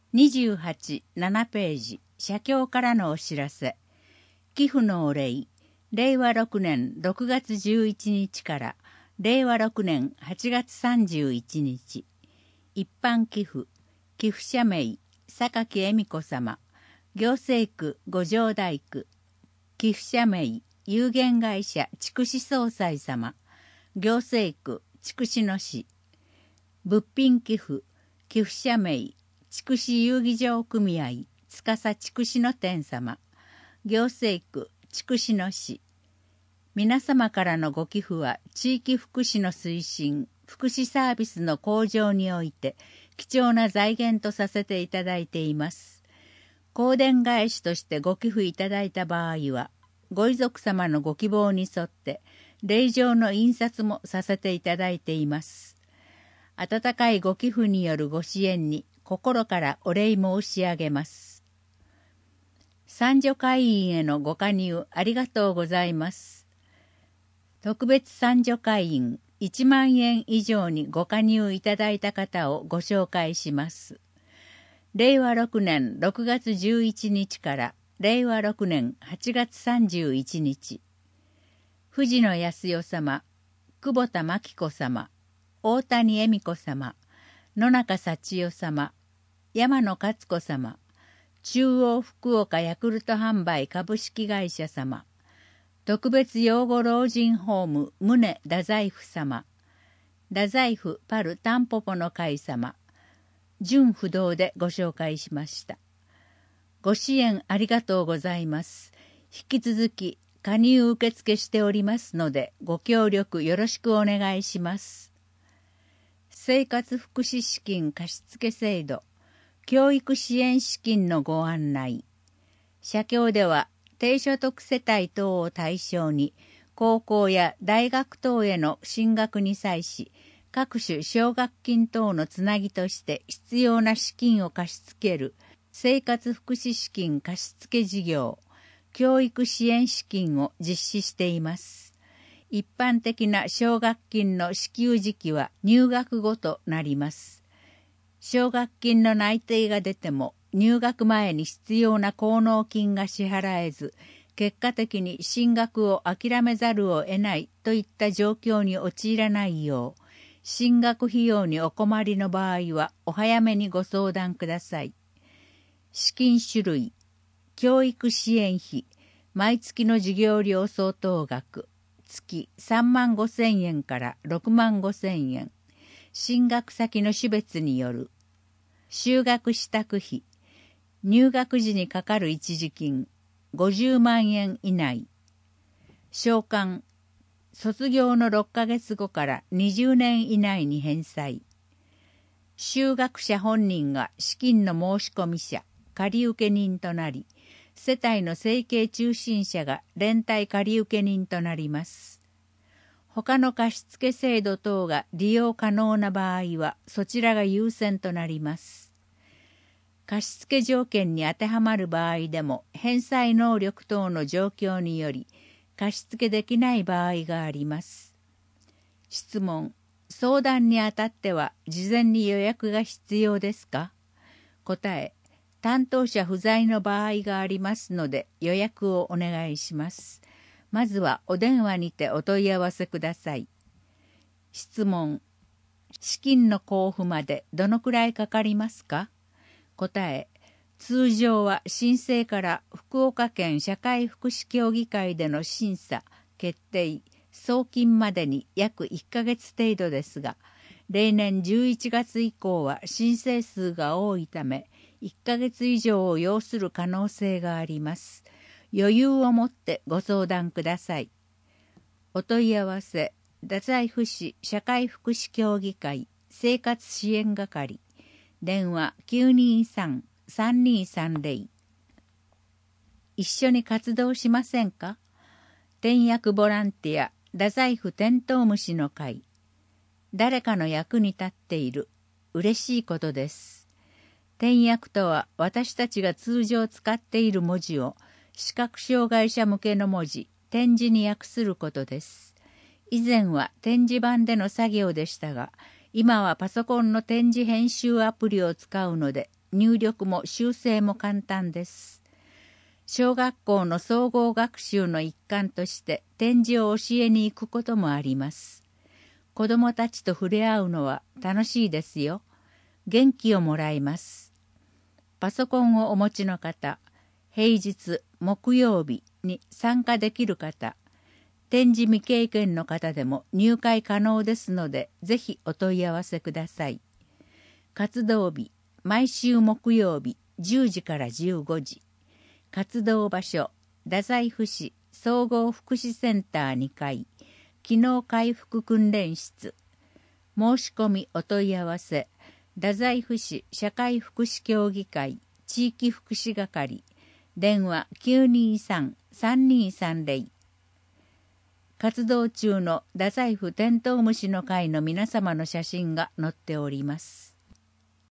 28、7ページ、社協からのお知らせ。寄付のお礼、令和6年6月11日から令和6年8月31日。一般寄付、寄付者名、榊恵美子様、行政区五条台区。寄付者名、有限会社筑紫総裁様、行政区筑紫野市。物品寄付、寄付者名、筑紫遊技場組合司筑紫野店様、行政区筑紫野市。皆様からのご寄付は地域福祉の推進、福祉サービスの向上において貴重な財源とさせていただいています。香典返しとしてご寄付いただいた場合は、ご遺族様のご希望に沿って令状の印刷もさせていただいています。温かいご寄付によるご支援に心からお礼申し上げます。参助会員へのご加入ありがとうございます。特別参助会員1万円以上にご加入いただいた方をご紹介します。令和6年6月11日から令和6年8月31日。藤野康代様、久保田真紀子様、大谷恵美子様、野中幸代様、山野勝子様、中央福岡ヤクルト販売株式会社様、特別養護老人ホーム宗太宰府様、太宰府パルタンポポの会様、純不動でご紹介しました。ご支援ありがとうございます。引き続き加入受付しておりますので、ご協力よろしくお願いします。生活福祉資金貸付制度、教育支援資金のご案内。社協では低所得世帯等を対象に、高校や大学等への進学に際し、各種奨学金等のつなぎとして必要な資金を貸し付ける生活福祉資金貸付事業、教育支援資金を実施しています。一般的な奨学金の支給時期は入学後となります。奨学金の内定が出ても入学前に必要な効能金が支払えず、結果的に進学を諦めざるを得ないといった状況に陥らないよう、進学費用にお困りの場合はお早めにご相談ください。資金種類、教育支援費、毎月の授業料相当額、月3万5千円から6万5千円、進学先の種別による、就学支度費、入学時にかかる一時金、50万円以内、償還、卒業の6ヶ月後から20年以内に返済、就学者本人が資金の申し込み者、借受人となり、世帯の生計中心者が連帯借受人となります。他の貸付制度等が利用可能な場合はそちらが優先となります。貸付条件に当てはまる場合でも返済能力等の状況により貸付できない場合があります。質問、相談にあたっては事前に予約が必要ですか？答え、担当者不在の場合がありますので予約をお願いします。まずはお電話にてお問い合わせください。質問、資金の交付までどのくらいかかりますか？答え、通常は申請から福岡県社会福祉協議会での審査、決定、送金までに約1ヶ月程度ですが、例年11月以降は申請数が多いため、1ヶ月以上を要する可能性があります。余裕を持ってご相談ください。お問い合わせ、太宰府市社会福祉協議会生活支援係、電話 923-3230。一緒に活動しませんか？転訳ボランティア、太宰府テントウムシの会。誰かの役に立っている。嬉しいことです。転訳とは私たちが通常使っている文字を視覚障害者向けの文字、点字に訳することです。以前は点字版での作業でしたが、今はパソコンの点字編集アプリを使うので、 入力も修正も簡単です。小学校の総合学習の一環として点字を教えに行くこともあります。子どもたちと触れ合うのは楽しいですよ。元気をもらいます。パソコンをお持ちの方、平日木曜日に参加できる方、点字未経験の方でも入会可能ですので、ぜひお問い合わせください。活動日、毎週木曜日10時から15時。活動場所、太宰府市総合福祉センター2階、機能回復訓練室。申し込みお問い合わせ、太宰府市社会福祉協議会地域福祉係、電話923-3230。活動中の太宰府テントウムシの会の皆様の写真が載っております。